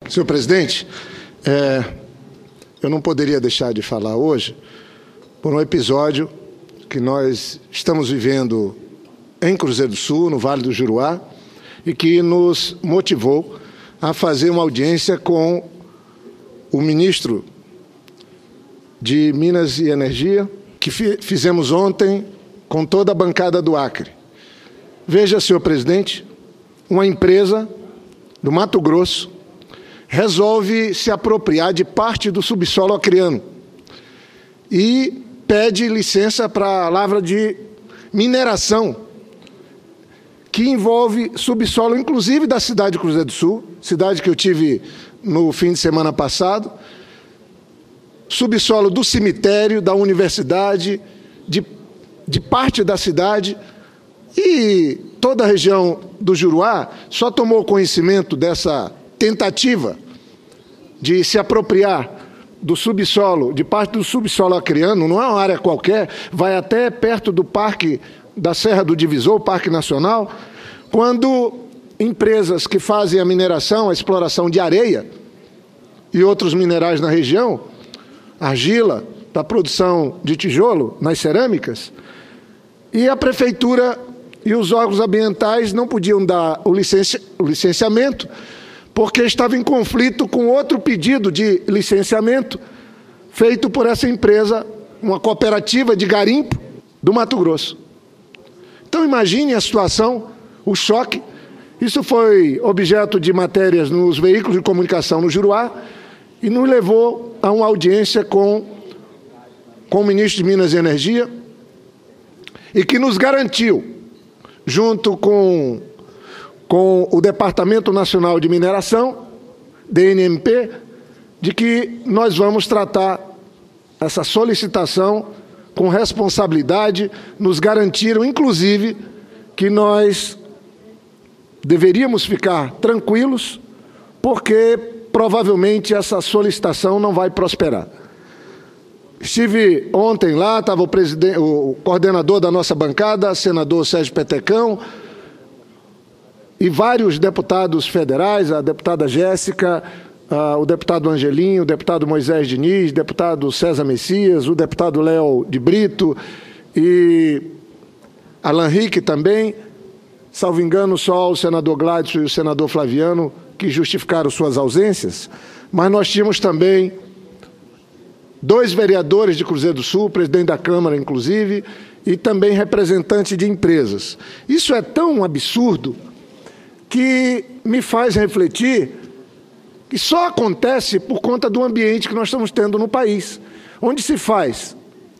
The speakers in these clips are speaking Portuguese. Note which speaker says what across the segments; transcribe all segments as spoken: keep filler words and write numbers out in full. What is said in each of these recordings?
Speaker 1: Senhor presidente, é, eu não poderia deixar de falar hoje por um episódio que nós estamos vivendo em Cruzeiro do Sul, no Vale do Juruá, e que nos motivou a fazer uma audiência com o ministro de Minas e Energia, que fizemos ontem com toda a bancada do Acre. Veja, senhor presidente, uma empresa do Mato Grosso resolve se apropriar de parte do subsolo acreano e pede licença para a lavra de mineração, que envolve subsolo, inclusive da cidade de Cruzeiro do Sul, cidade que eu tive no fim de semana passado, subsolo do cemitério, da universidade, de, de parte da cidade, e toda a região do Juruá só tomou conhecimento dessa tentativa de se apropriar do subsolo, de parte do subsolo acreano, não é uma área qualquer, vai até perto do Parque da Serra do Divisor, o Parque Nacional, quando empresas que fazem a mineração, a exploração de areia e outros minerais na região, argila para a produção de tijolo nas cerâmicas, e a prefeitura e os órgãos ambientais não podiam dar o, licenci o licenciamento, porque estava em conflito com outro pedido de licenciamento feito por essa empresa, uma cooperativa de garimpo do Mato Grosso. Então imagine a situação, o choque. Isso foi objeto de matérias nos veículos de comunicação no Juruá e nos levou a uma audiência com, com o ministro de Minas e Energia, e que nos garantiu, junto com, com o Departamento Nacional de Mineração, D N M P, de que nós vamos tratar essa solicitação com responsabilidade. Nos garantiram, inclusive, que nós deveríamos ficar tranquilos, porque provavelmente essa solicitação não vai prosperar. Estive ontem lá, estava o, presidente, o coordenador da nossa bancada, senador Sérgio Petecão, e vários deputados federais, a deputada Jéssica, uh, o deputado Angelinho, o deputado Moisés Diniz, o deputado César Messias, o deputado Léo de Brito e Alan Henrique também, salvo engano, só o senador Gladson e o senador Flaviano que justificaram suas ausências, mas nós tínhamos também dois vereadores de Cruzeiro do Sul, presidente da Câmara, inclusive, e também representantes de empresas. Isso é tão absurdo que me faz refletir que só acontece por conta do ambiente que nós estamos tendo no país, onde se faz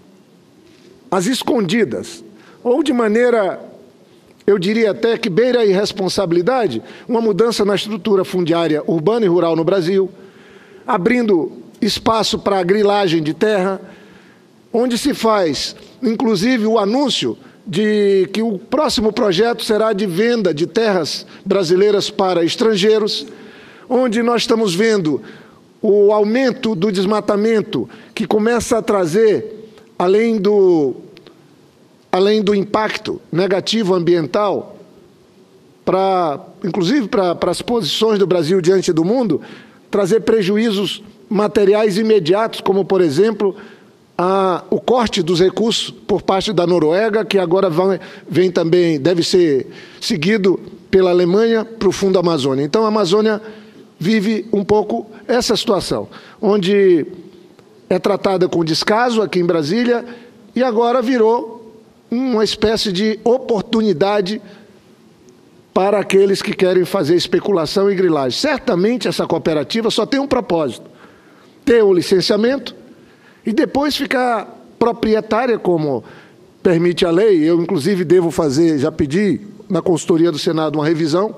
Speaker 1: às escondidas, ou de maneira, eu diria até que beira a irresponsabilidade, uma mudança na estrutura fundiária urbana e rural no Brasil, abrindo espaço para a grilagem de terra, onde se faz, inclusive, o anúncio de que o próximo projeto será de venda de terras brasileiras para estrangeiros, onde nós estamos vendo o aumento do desmatamento, que começa a trazer, além do, além do impacto negativo ambiental, pra, inclusive para, para as posições do Brasil diante do mundo, trazer prejuízos materiais imediatos, como, por exemplo, a, o corte dos recursos por parte da Noruega, que agora vai, vem também, deve ser seguido pela Alemanha para o Fundo Amazônia. Então, a Amazônia vive um pouco essa situação, onde é tratada com descaso aqui em Brasília e agora virou uma espécie de oportunidade para aqueles que querem fazer especulação e grilagem. Certamente essa cooperativa só tem um propósito: ter o licenciamento e depois ficar proprietária, como permite a lei. Eu, inclusive, devo fazer, já pedi na consultoria do Senado uma revisão.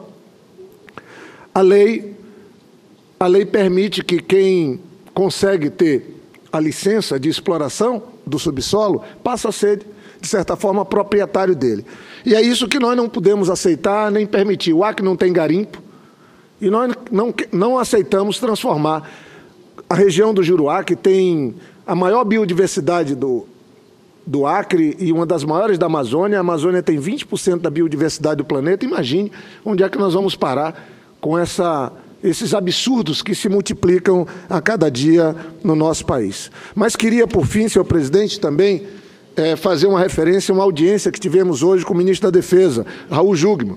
Speaker 1: A lei, a lei permite que quem consegue ter a licença de exploração do subsolo passe a ser, de certa forma, proprietário dele. E é isso que nós não podemos aceitar nem permitir. O Acre não tem garimpo e nós não, não aceitamos transformar a região do Juruá, que tem a maior biodiversidade do, do Acre e uma das maiores da Amazônia. A Amazônia tem vinte por cento da biodiversidade do planeta. Imagine onde é que nós vamos parar com essa esses absurdos que se multiplicam a cada dia no nosso país. Mas queria, por fim, senhor presidente, também é, fazer uma referência a uma audiência que tivemos hoje com o ministro da Defesa, Raul Jungmann.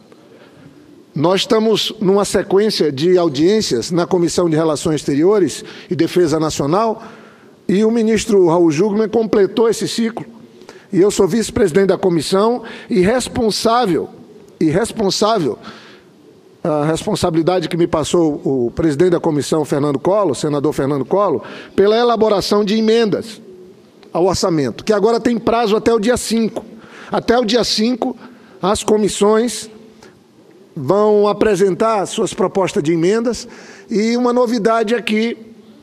Speaker 1: Nós estamos numa sequência de audiências na Comissão de Relações Exteriores e Defesa Nacional, e o ministro Raul Jungmann completou esse ciclo. E eu sou vice-presidente da comissão e responsável, e responsável, a responsabilidade que me passou o presidente da comissão, Fernando Collor, senador Fernando Collor, pela elaboração de emendas ao orçamento, que agora tem prazo até o dia cinco. Até o dia cinco, as comissões vão apresentar suas propostas de emendas, e uma novidade aqui,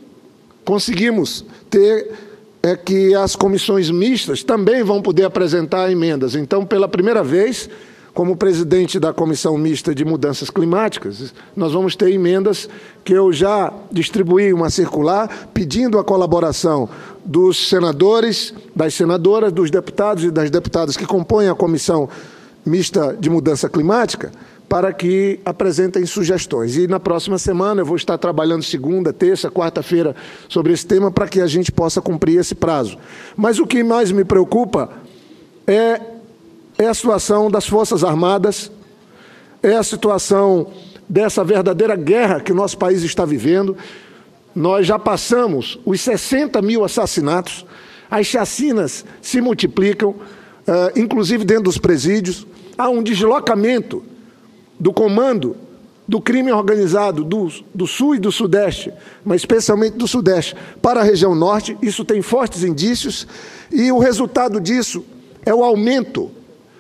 Speaker 1: conseguimos ter, é que as comissões mistas também vão poder apresentar emendas. Então, pela primeira vez, como presidente da Comissão Mista de Mudanças Climáticas, nós vamos ter emendas que eu já distribuí uma circular pedindo a colaboração dos senadores, das senadoras, dos deputados e das deputadas que compõem a Comissão Mista de Mudança Climática, para que apresentem sugestões. E na próxima semana eu vou estar trabalhando segunda, terça, quarta-feira sobre esse tema para que a gente possa cumprir esse prazo. Mas o que mais me preocupa é, é a situação das Forças Armadas, é a situação dessa verdadeira guerra que o nosso país está vivendo. Nós já passamos os sessenta mil assassinatos, as chacinas se multiplicam, uh, inclusive dentro dos presídios, há um deslocamento do comando do crime organizado do, do Sul e do Sudeste, mas especialmente do Sudeste, para a região Norte. Isso tem fortes indícios, e o resultado disso é o aumento,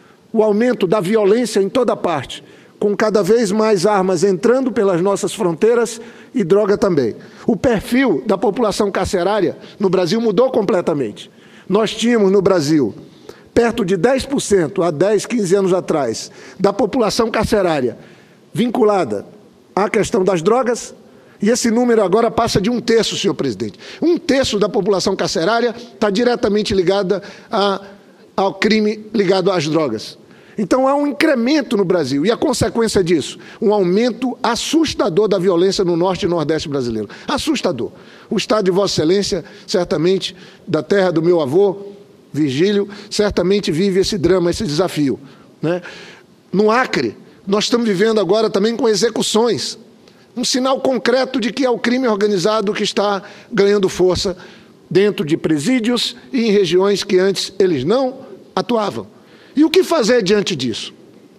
Speaker 1: o aumento da violência em toda parte, com cada vez mais armas entrando pelas nossas fronteiras e droga também. O perfil da população carcerária no Brasil mudou completamente. Nós tínhamos no Brasil perto de dez por cento, há dez, quinze anos atrás, da população carcerária vinculada à questão das drogas, e esse número agora passa de um terço, senhor presidente. Um terço da população carcerária está diretamente ligada a, ao crime ligado às drogas. Então há um incremento no Brasil, e a consequência disso, um aumento assustador da violência no Norte e Nordeste brasileiro. Assustador. O Estado de Vossa Excelência, certamente, da terra do meu avô, Virgílio, certamente vive esse drama, esse desafio, né? No Acre, nós estamos vivendo agora também com execuções, um sinal concreto de que é o crime organizado que está ganhando força dentro de presídios e em regiões que antes eles não atuavam. E o que fazer diante disso?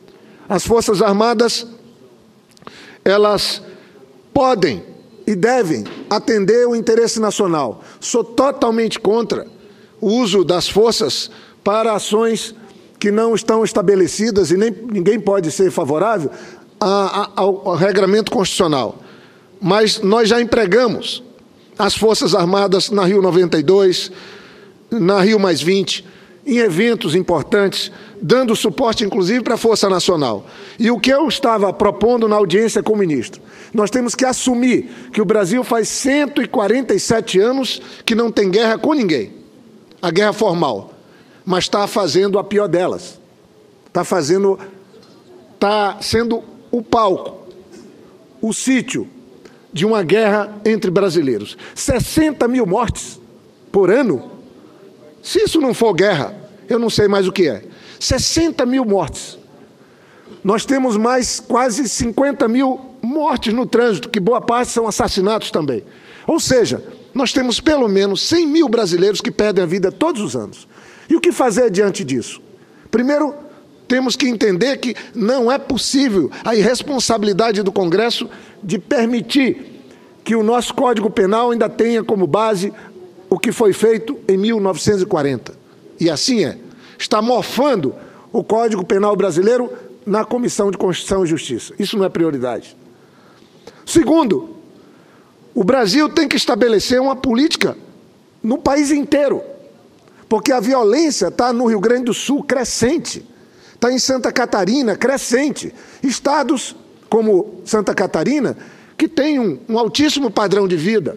Speaker 1: As Forças Armadas, elas podem e devem atender o interesse nacional. Sou totalmente contra o uso das forças para ações que não estão estabelecidas, e nem ninguém pode ser favorável a, a, ao, ao regramento constitucional. Mas nós já empregamos as Forças Armadas na Rio noventa e dois, na Rio mais vinte, em eventos importantes, dando suporte, inclusive, para a Força Nacional. E o que eu estava propondo na audiência com o ministro? Nós temos que assumir que o Brasil faz cento e quarenta e sete anos que não tem guerra com ninguém. A guerra formal, mas está fazendo a pior delas. Está fazendo, está sendo o palco, o sítio de uma guerra entre brasileiros. sessenta mil mortes por ano. Se isso não for guerra, eu não sei mais o que é. sessenta mil mortes. Nós temos mais quase cinquenta mil mortes no trânsito, que boa parte são assassinatos também. Ou seja, nós temos pelo menos cem mil brasileiros que perdem a vida todos os anos. E o que fazer diante disso? Primeiro, temos que entender que não é possível a irresponsabilidade do Congresso de permitir que o nosso Código Penal ainda tenha como base o que foi feito em mil novecentos e quarenta. E assim é. Está mofando o Código Penal brasileiro na Comissão de Constituição e Justiça. Isso não é prioridade. Segundo, o Brasil tem que estabelecer uma política no país inteiro, porque a violência está no Rio Grande do Sul crescente, está em Santa Catarina crescente. Estados como Santa Catarina, que tem um, um altíssimo padrão de vida,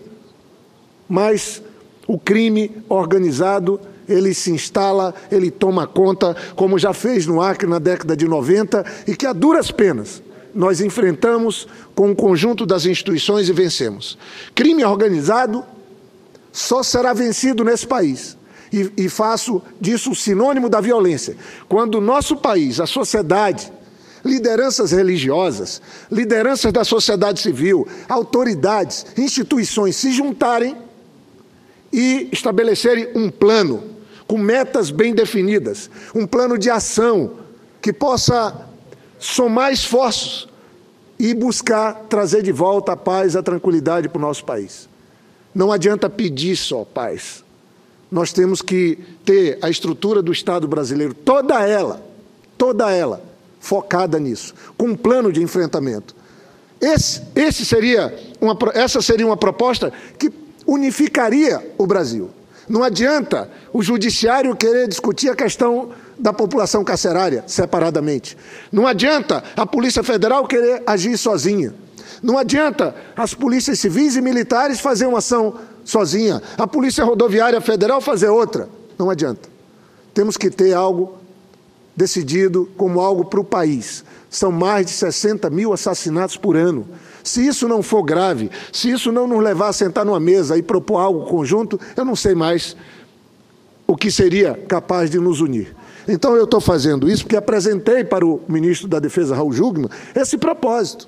Speaker 1: mas o crime organizado, ele se instala, ele toma conta, como já fez no Acre na década de noventa, e que a duras penas nós enfrentamos com o conjunto das instituições e vencemos. Crime organizado só será vencido nesse país. E, e faço disso o sinônimo da violência. Quando o nosso país, a sociedade, lideranças religiosas, lideranças da sociedade civil, autoridades, instituições se juntarem e estabelecerem um plano com metas bem definidas, um plano de ação que possa somar esforços e buscar trazer de volta a paz, a tranquilidade para o nosso país. Não adianta pedir só paz. Nós temos que ter a estrutura do Estado brasileiro, toda ela, toda ela, focada nisso, com um plano de enfrentamento. Esse, esse seria uma, essa seria uma proposta que unificaria o Brasil. Não adianta o judiciário querer discutir a questão da população carcerária separadamente. Não adianta a Polícia Federal querer agir sozinha. Não adianta as polícias civis e militares fazer uma ação sozinha, a Polícia Rodoviária Federal fazer outra. Não adianta. Temos que ter algo decidido como algo para o país. São mais de sessenta mil assassinatos por ano. Se isso não for grave, se isso não nos levar a sentar numa mesa e propor algo conjunto, eu não sei mais o que seria capaz de nos unir. Então eu estou fazendo isso porque apresentei para o ministro da Defesa, Raul Jungmann, esse propósito.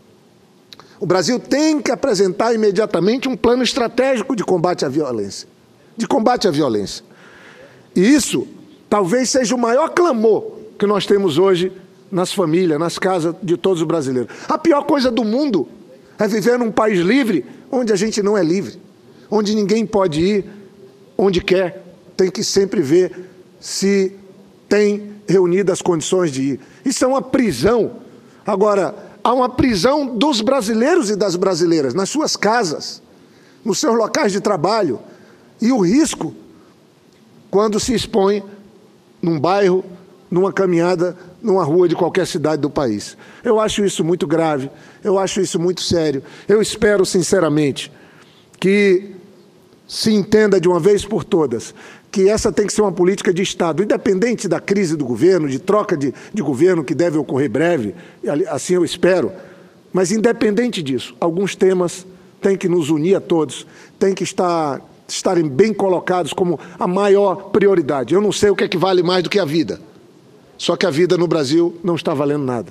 Speaker 1: O Brasil tem que apresentar imediatamente um plano estratégico de combate à violência. De combate à violência. E isso talvez seja o maior clamor que nós temos hoje nas famílias, nas casas de todos os brasileiros. A pior coisa do mundo é viver num país livre, onde a gente não é livre, onde ninguém pode ir onde quer, tem que sempre ver se tem reunidas as condições de ir. Isso é uma prisão. Agora, há uma prisão dos brasileiros e das brasileiras, nas suas casas, nos seus locais de trabalho, e o risco quando se expõe num bairro, numa caminhada, numa rua de qualquer cidade do país. Eu acho isso muito grave, eu acho isso muito sério. Eu espero, sinceramente, que se entenda de uma vez por todas que essa tem que ser uma política de Estado, independente da crise do governo, de troca de, de governo que deve ocorrer breve, assim eu espero, mas independente disso, alguns temas têm que nos unir a todos, têm que estar, estarem bem colocados como a maior prioridade. Eu não sei o que é que vale mais do que a vida, só que a vida no Brasil não está valendo nada.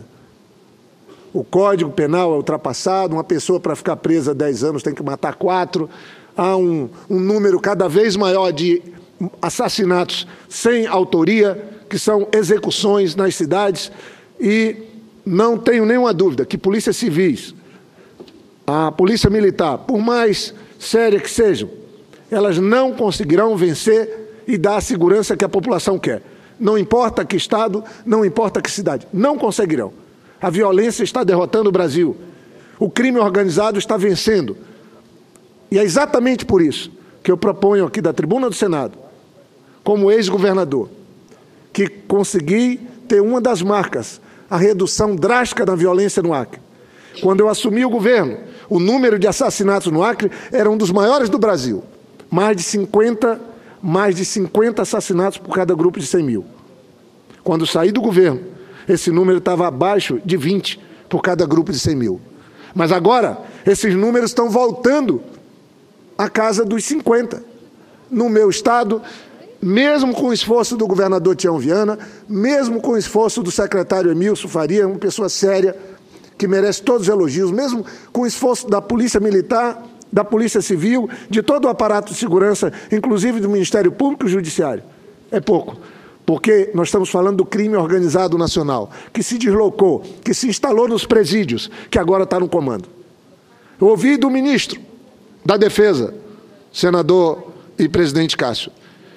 Speaker 1: O Código Penal é ultrapassado, uma pessoa para ficar presa dez anos tem que matar quatro, há um, um número cada vez maior de assassinatos sem autoria, que são execuções nas cidades, e não tenho nenhuma dúvida que polícias civis, a polícia militar, por mais séria que sejam, elas não conseguirão vencer e dar a segurança que a população quer. Não importa que estado, não importa que cidade, não conseguirão. A violência está derrotando o Brasil, o crime organizado está vencendo. E é exatamente por isso que eu proponho aqui da tribuna do Senado, como ex-governador, que consegui ter uma das marcas, a redução drástica da violência no Acre. Quando eu assumi o governo, o número de assassinatos no Acre era um dos maiores do Brasil. Mais de cinquenta, mais de cinquenta assassinatos por cada grupo de cem mil. Quando saí do governo, esse número estava abaixo de vinte por cada grupo de cem mil. Mas agora, esses números estão voltando à casa dos cinquenta. No meu estado, mesmo com o esforço do governador Tião Viana, mesmo com o esforço do secretário Emilson Faria, uma pessoa séria, que merece todos os elogios, mesmo com o esforço da Polícia Militar, da Polícia Civil, de todo o aparato de segurança, inclusive do Ministério Público e Judiciário. É pouco, porque nós estamos falando do crime organizado nacional, que se deslocou, que se instalou nos presídios, que agora está no comando. Eu ouvi do ministro da Defesa, senador e presidente Cássio,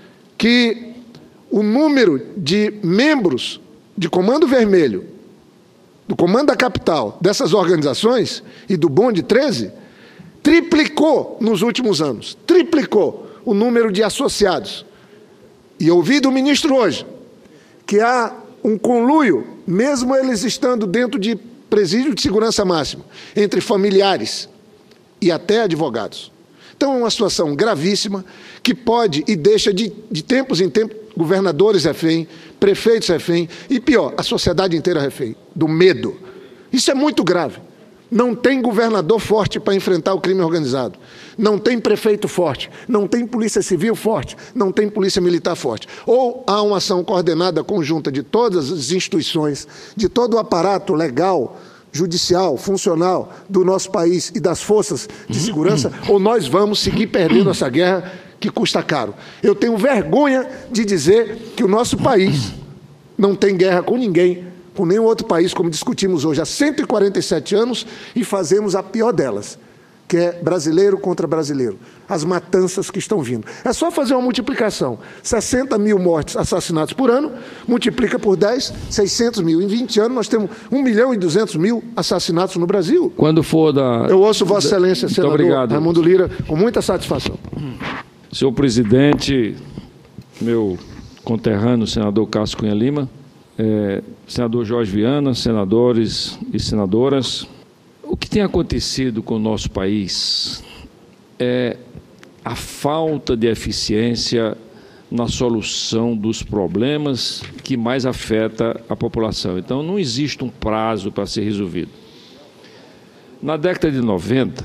Speaker 1: que o número de membros de Comando Vermelho, do Comando da Capital, dessas organizações, e do Bonde treze, triplicou nos últimos anos, triplicou o número de associados. E ouvi do ministro hoje que há um conluio, mesmo eles estando dentro de presídio de segurança máxima, entre familiares e até advogados. Então é uma situação gravíssima que pode e deixa de, de tempos em tempos governadores refém, prefeitos refém e pior, a sociedade inteira refém, do medo. Isso é muito grave. Não tem governador forte para enfrentar o crime organizado. Não tem prefeito forte. Não tem polícia civil forte. Não tem polícia militar forte. Ou há uma ação coordenada conjunta de todas as instituições, de todo o aparato legal, judicial, funcional do nosso país e das forças de segurança, ou nós vamos seguir perdendo essa guerra que custa caro. Eu tenho vergonha de dizer que o nosso país não tem guerra com ninguém, com nenhum outro país, como discutimos hoje há cento e quarenta e sete anos, e fazemos a pior delas, que é brasileiro contra brasileiro. As matanças que estão vindo. É só fazer uma multiplicação. sessenta mil mortes, assassinatos por ano, multiplica por dez, seiscentos mil. Em vinte anos, nós temos um milhão e duzentos mil assassinatos no Brasil.
Speaker 2: Quando for da...
Speaker 1: Eu ouço Vossa Excelência,
Speaker 2: Muito
Speaker 1: senador
Speaker 2: obrigado.
Speaker 1: Raimundo Lira, com muita satisfação.
Speaker 2: Senhor presidente, meu conterrâneo, senador Cássio Cunha Lima, é, senador Jorge Viana, senadores e senadoras, o que tem acontecido com o nosso país é a falta de eficiência na solução dos problemas que mais afeta a população. Então, não existe um prazo para ser resolvido. Na década de noventa,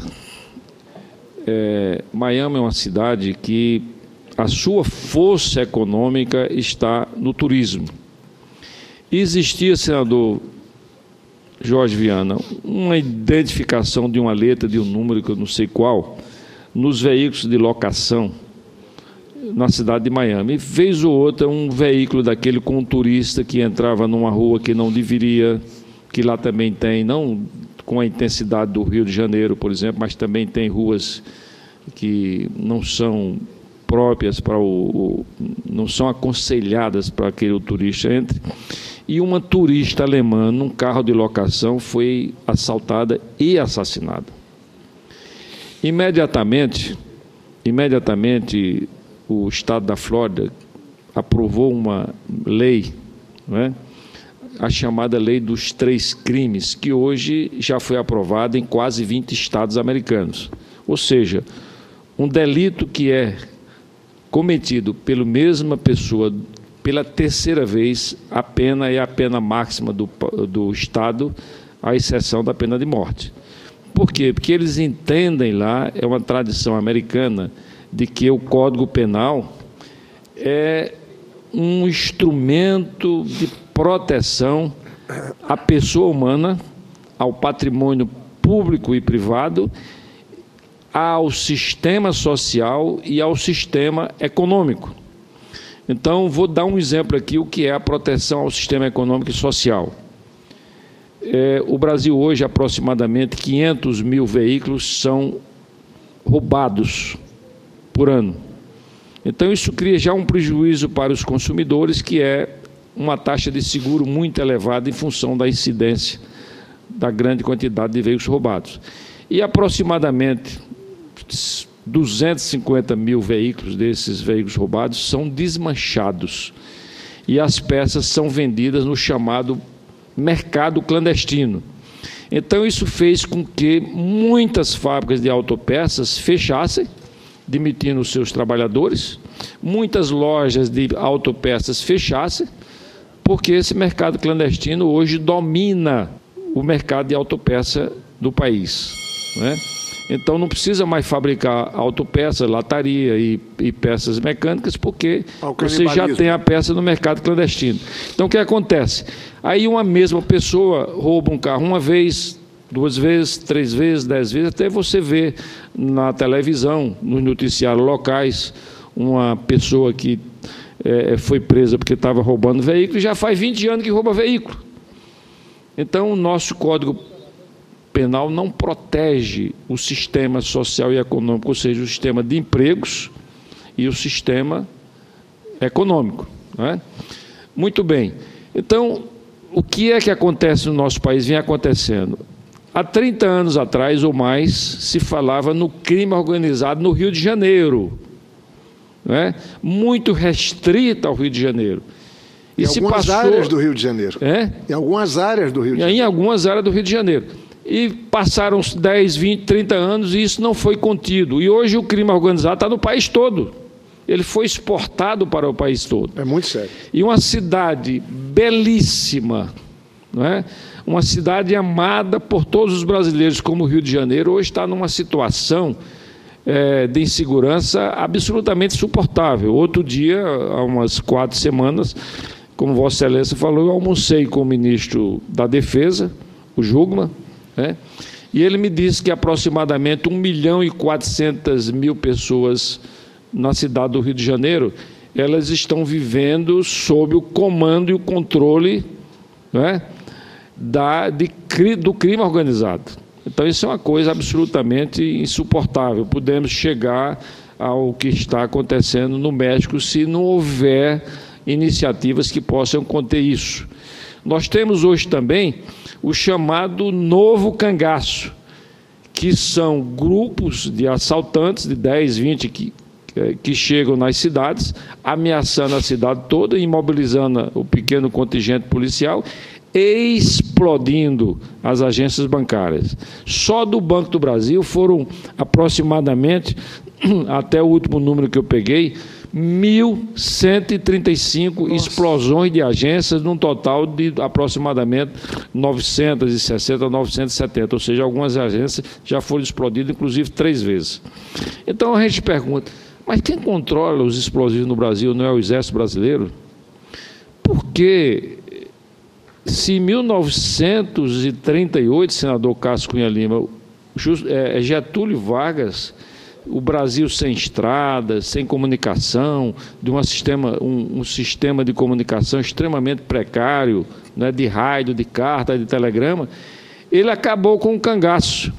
Speaker 2: é, Miami é uma cidade que a sua força econômica está no turismo. E existia, senador Jorge Viana, uma identificação de uma letra, de um número que eu não sei qual, nos veículos de locação na cidade de Miami. E vez ou outra, um veículo daquele com um turista que entrava numa rua que não deveria, que lá também tem, não com a intensidade do Rio de Janeiro, por exemplo, mas também tem ruas que não são próprias para o, o não são aconselhadas para aquele turista entre. E uma turista alemã, num carro de locação, foi assaltada e assassinada. Imediatamente, imediatamente, o estado da Flórida aprovou uma lei, não é? A chamada Lei dos Três Crimes, que hoje já foi aprovada em quase vinte estados americanos. Ou seja, um delito que é cometido pela mesma pessoa pela terceira vez, a pena é a pena máxima do, do Estado, à exceção da pena de morte. Por quê? Porque eles entendem lá, é uma tradição americana, de que o Código Penal é um instrumento de proteção à pessoa humana, ao patrimônio público e privado, ao sistema social e ao sistema econômico. Então, vou dar um exemplo aqui, o que é a proteção ao sistema econômico e social. É, o Brasil hoje, aproximadamente quinhentos mil veículos são roubados por ano. Então, isso cria já um prejuízo para os consumidores, que é uma taxa de seguro muito elevada em função da incidência da grande quantidade de veículos roubados. E aproximadamente duzentos e cinquenta mil veículos desses veículos roubados são desmanchados e as peças são vendidas no chamado mercado clandestino. Então, isso fez com que muitas fábricas de autopeças fechassem, demitindo os seus trabalhadores, muitas lojas de autopeças fechassem, porque esse mercado clandestino hoje domina o mercado de autopeça do país, não é? Então, não precisa mais fabricar autopeças, lataria e, e peças mecânicas, porque você já tem a peça no mercado clandestino. Então, o que acontece? Aí uma mesma pessoa rouba um carro uma vez, duas vezes, três vezes, dez vezes, até você vê na televisão, nos noticiários locais, uma pessoa que é, foi presa porque estava roubando veículo, e já faz vinte anos que rouba veículo. Então, o nosso Código Penal não protege o sistema social e econômico, ou seja, o sistema de empregos e o sistema econômico, não é? Muito bem. Então, o que é que acontece no nosso país? Vem acontecendo. Há trinta anos atrás ou mais, se falava no crime organizado no Rio de Janeiro, não é? Muito restrita ao Rio de Janeiro.
Speaker 1: E em
Speaker 2: se
Speaker 1: algumas
Speaker 2: passou...
Speaker 1: áreas do Rio de Janeiro.
Speaker 2: É?
Speaker 1: Em algumas áreas do Rio de Janeiro.
Speaker 2: Em algumas áreas do Rio de Janeiro. E passaram dez, vinte, trinta anos e isso não foi contido. E hoje o crime organizado está no país todo. Ele foi exportado para o país todo.
Speaker 1: É muito sério.
Speaker 2: E uma cidade belíssima, não é? uma cidade amada por todos os brasileiros, como o Rio de Janeiro, hoje está numa situação é, de insegurança absolutamente insuportável. Outro dia, há umas quatro semanas, como Vossa Excelência falou, eu almocei com o ministro da Defesa, o Jugman, né? E ele me disse que aproximadamente um milhão e quatrocentas mil pessoas na cidade do Rio de Janeiro, elas estão vivendo sob o comando e o controle, né, da, de, do crime organizado. Então, isso é uma coisa absolutamente insuportável. Podemos chegar ao que está acontecendo no México se não houver iniciativas que possam conter isso. Nós temos hoje também o chamado novo cangaço, que são grupos de assaltantes de dez, vinte que, que chegam nas cidades, ameaçando a cidade toda, imobilizando o pequeno contingente policial, explodindo as agências bancárias. Só do Banco do Brasil foram aproximadamente, até o último número que eu peguei, mil cento e trinta e cinco Nossa. Explosões de agências, num total de aproximadamente novecentos e sessenta, novecentos e setenta, ou seja, algumas agências já foram explodidas, inclusive três vezes. Então a gente pergunta, mas quem controla os explosivos no Brasil não é o Exército Brasileiro? Porque se em mil novecentos e trinta e oito, senador Cássio Cunha Lima, Getúlio Vargas, o Brasil sem estradas, sem comunicação, de um sistema, um, um sistema de comunicação extremamente precário, né, de rádio, de carta, de telegrama, ele acabou com um cangaço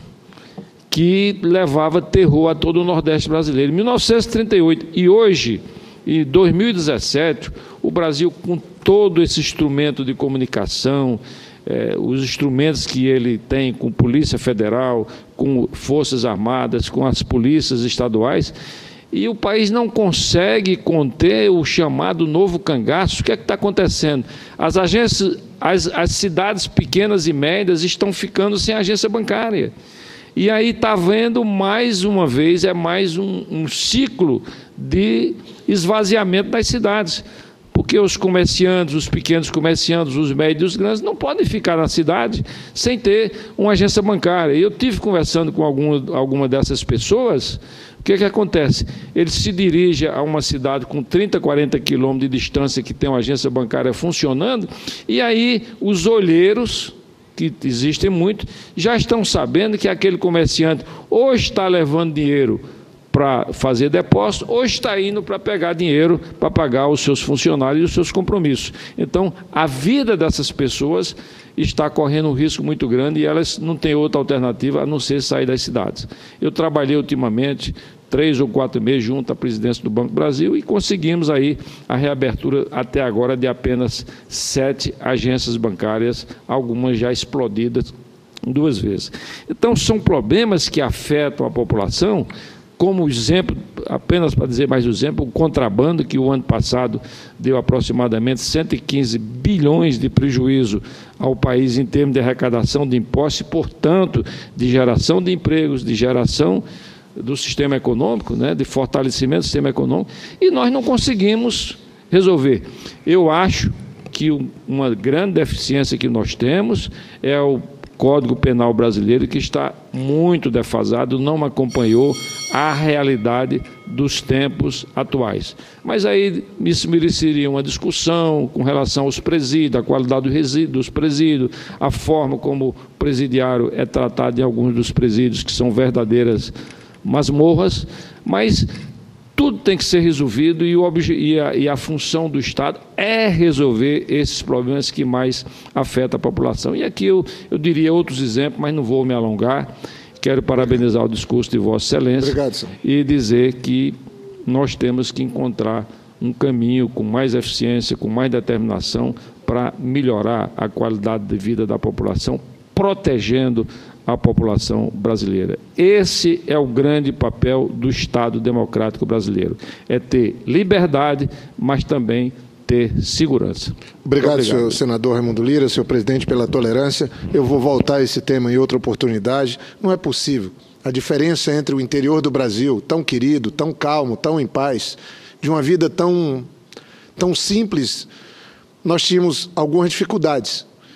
Speaker 2: que levava terror a todo o Nordeste brasileiro. Em mil novecentos e trinta e oito, e hoje, em dois mil e dezessete, o Brasil, com todo esse instrumento de comunicação, É, os instrumentos que ele tem com Polícia Federal, com Forças Armadas, com as polícias estaduais, e o país não consegue conter o chamado novo cangaço. O que é que está acontecendo? As agências, as, as cidades pequenas e médias estão ficando sem agência bancária. E aí está vendo, mais uma vez, é mais um, um ciclo de esvaziamento das cidades. Porque os comerciantes, os pequenos comerciantes, os médios e os grandes não podem ficar na cidade sem ter uma agência bancária. Eu tive conversando com alguma, alguma dessas pessoas, o que é que acontece? Eles se dirigem a uma cidade com trinta, quarenta quilômetros de distância que tem uma agência bancária funcionando, e aí os olheiros, que existem muito, já estão sabendo que aquele comerciante ou está levando dinheiro para fazer depósito, ou está indo para pegar dinheiro para pagar os seus funcionários e os seus compromissos. Então, a vida dessas pessoas está correndo um risco muito grande e elas não têm outra alternativa a não ser sair das cidades. Eu trabalhei ultimamente três ou quatro meses junto à presidência do Banco do Brasil e conseguimos aí a reabertura até agora de apenas sete agências bancárias, algumas já explodidas duas vezes. Então, são problemas que afetam a população. Como exemplo, apenas para dizer mais um exemplo, o contrabando, que o ano passado deu aproximadamente cento e quinze bilhões de prejuízo ao país em termos de arrecadação de impostos e, portanto, de geração de empregos, de geração do sistema econômico, né, de fortalecimento do sistema econômico, e nós não conseguimos resolver. Eu acho que uma grande deficiência que nós temos é o Código Penal brasileiro, que está muito defasado, não acompanhou a realidade dos tempos atuais. Mas aí isso mereceria uma discussão com relação aos presídios, a qualidade do resíduo, dos presídios, a forma como o presidiário é tratado em alguns dos presídios, que são verdadeiras masmorras, mas tudo tem que ser resolvido e, o e, a, e a função do Estado é resolver esses problemas que mais afetam a população. E aqui eu, eu diria outros exemplos, mas não vou me alongar. Quero parabenizar o discurso de Vossa Excelência. Obrigado, senhor. E dizer que nós temos que encontrar um caminho com mais eficiência, com mais determinação, para melhorar a qualidade de vida da população, protegendo a população brasileira. Esse é o grande papel do Estado Democrático Brasileiro, é ter liberdade, mas também ter segurança.
Speaker 1: Obrigado, obrigado, senhor senador Raimundo Lira, senhor presidente, pela tolerância. Eu vou voltar a esse tema em outra oportunidade. Não é possível. A diferença entre o interior do Brasil, tão querido, tão calmo, tão em paz, de uma vida tão, tão simples, nós tínhamos algumas dificuldades.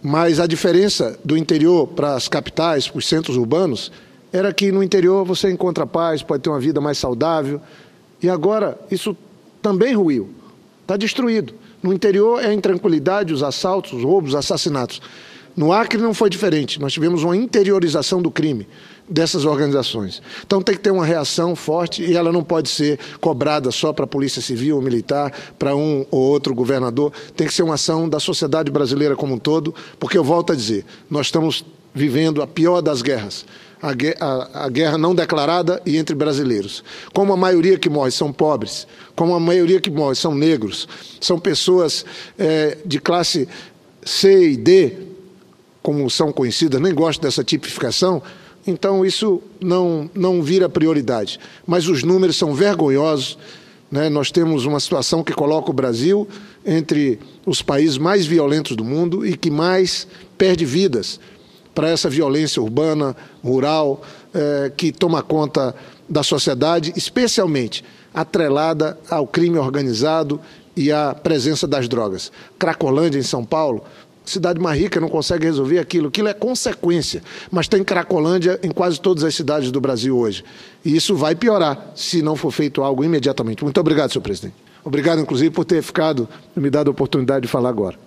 Speaker 1: Mas a diferença do interior para as capitais, para os centros urbanos, era que no interior você encontra paz, pode ter uma vida mais saudável. E agora isso também ruiu, está destruído. No interior é a intranquilidade, os assaltos, os roubos, os assassinatos. No Acre não foi diferente, nós tivemos uma interiorização do crime dessas organizações. Então tem que ter uma reação forte e ela não pode ser cobrada só para a Polícia Civil ou Militar, para um ou outro governador. Tem que ser uma ação da sociedade brasileira como um todo, porque eu volto a dizer, nós estamos vivendo a pior das guerras. A, a, a guerra não declarada e entre brasileiros. Como a maioria que morre são pobres, como a maioria que morre são negros, são pessoas é, de classe C e D, como são conhecidas, nem gosto dessa tipificação, então isso não, não vira prioridade. Mas os números são vergonhosos, né? Nós temos uma situação que coloca o Brasil entre os países mais violentos do mundo e que mais perde vidas para essa violência urbana, rural, eh, que toma conta da sociedade, especialmente atrelada ao crime organizado e à presença das drogas. Cracolândia, em São Paulo, cidade mais rica não consegue resolver aquilo. Aquilo é consequência, mas tem Cracolândia em quase todas as cidades do Brasil hoje. E isso vai piorar se não for feito algo imediatamente. Muito obrigado, senhor presidente. Obrigado, inclusive, por ter ficado e me dado a oportunidade de falar agora.